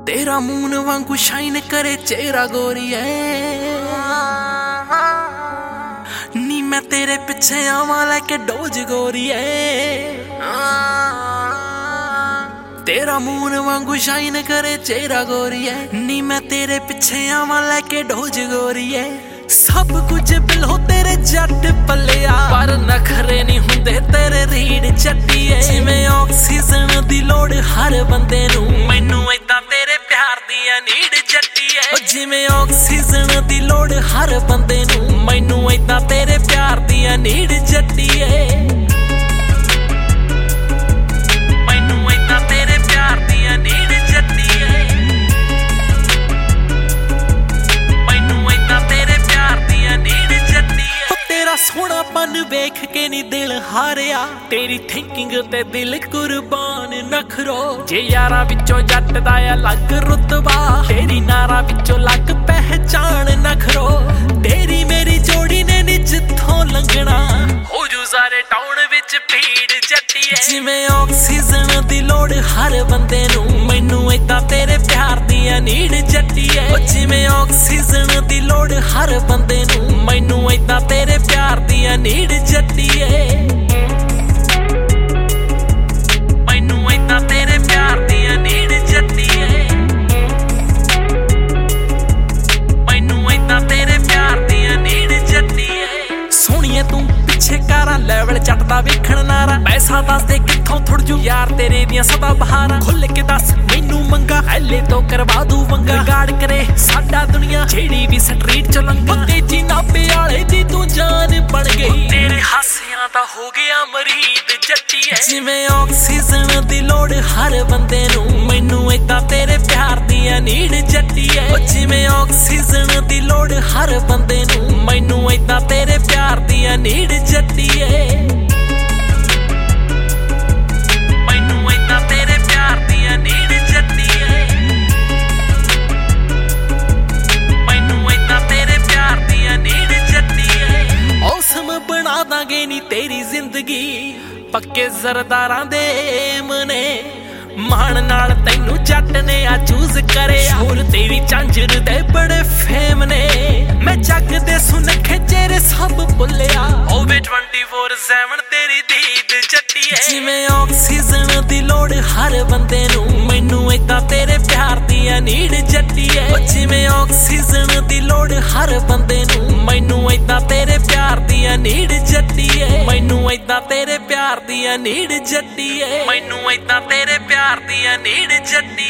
तेरा मून वांगू शाइन करे चेहरा गोरीए नी मैं तेरे पिछे आवां लेके डोज गोरीए तेरा मून वांगू शाइन करे चेहरा गोरीए नी मैं तेरे पिछे आवां लेके डोज गोरीए सब कुछ बिलो तेरे जट पलिया पर नखरे नहीं हुंदे तेरे रीढ़ चट्टीए जिवें ऑक्सीजन दी लोड़ हर बंदे नू मैनू इदां तेरे प्यार दी नीड जट्टीए जिवें ऑक्सीजन दी लोड़ हर बंदे नू मैनू इदां तेरे प्यार दी नीड जट्टीए सोहणापन वेख के नी दिल हारिया तेरी थिंकिंग ते दिल कुर्बान नखरो जे यारा विचों जट दा अलग रुतबा तेरी नारा विचों लग पहचान नखरो तेरी मेरी जोड़ी ने नी जिथों लंघना हो जू सारे टाउन विच भीड़ जट्टीए जिवें ऑक्सीजन दी लोड़ हर बंदे नू मैनू इदां तेरे प्यार दी नीड जट्टीए जिवें ऑक्सीजन दी लोड़ हर बंदे नू मैनू इदां तेरे प्यार दी नीड जट्टीए मैनू इदां तेरे प्यार दी नीड जट्टीए मैनू इदां तेरे प्यार दी नीड जट्टीए सोहणीए तू पिछे कारा लेवल जट दा वेखण नारा पैसा दस दे कित्थों थुड़ जू यार तेरे दियां सदा बहारां खुल के दस मैनू मंगा ऐले तो करवा दू वंगा गाड़ करे साडा दुनिया जेड़ी भी स्ट्रीट च लंघा तेजी नापे वाले दी तू जान बन गई तेरे हासियां दा हो गया मरीद जट्टीए जिवें ऑक्सीजन दी लोड़ हर बंदे नू मैनू इदां तेरे प्यार दी नीड जट्टीए जिवें ऑक्सीजन दी लोड़ हर बंदे नू मैनू इदां तेरे प्यार दी नीड जट्टीए तेरी जिंदगी पक्के जरदारां दे मने मान नाल तैनू जट ने आ चूज करे होर तेरी झांझर दे बड़े फेम ने मैं जग दे सुनखे चेहरे सब भुलिया होवे 24/7 तेरी दीद जट्टीए जिवें ऑक्सीजन दी लोड़ हर बंदे नू मैनू इदां तेरे प्यार दी नीड जट्टीए जिवें ऑक्सीजन दी लोड़ हर बंदे नू मैनू इदां तेरे प्यार दी नीड जट्टीए मैनू इदां तेरे प्यार दी नीड जट्टीए मैनू इदां तेरे प्यार दी नीड जट्टी